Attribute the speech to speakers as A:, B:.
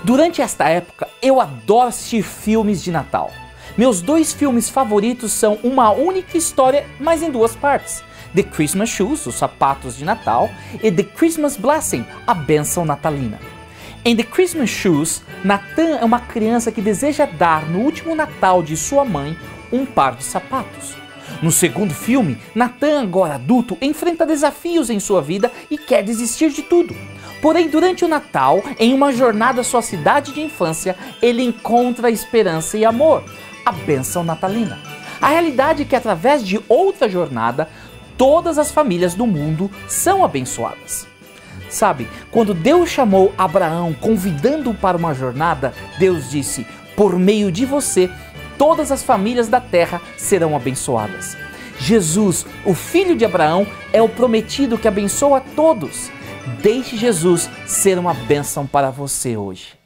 A: Durante esta época, eu adoro assistir filmes de Natal. Meus dois filmes favoritos são uma única história, mas em duas partes. The Christmas Shoes, os sapatos de Natal, e The Christmas Blessing, a bênção natalina. Em The Christmas Shoes, Nathan é uma criança que deseja dar no último Natal de sua mãe um par de sapatos. No segundo filme, Nathan, agora adulto, enfrenta desafios em sua vida e quer desistir de tudo. Porém, durante o Natal, em uma jornada à sua cidade de infância, ele encontra esperança e amor, a bênção natalina. A realidade é que através de outra jornada, todas as famílias do mundo são abençoadas. Sabe, quando Deus chamou Abraão convidando-o para uma jornada, Deus disse: por meio de você, todas as famílias da terra serão abençoadas. Jesus, o filho de Abraão, é o prometido que abençoa a todos. Deixe Jesus ser uma bênção para você hoje.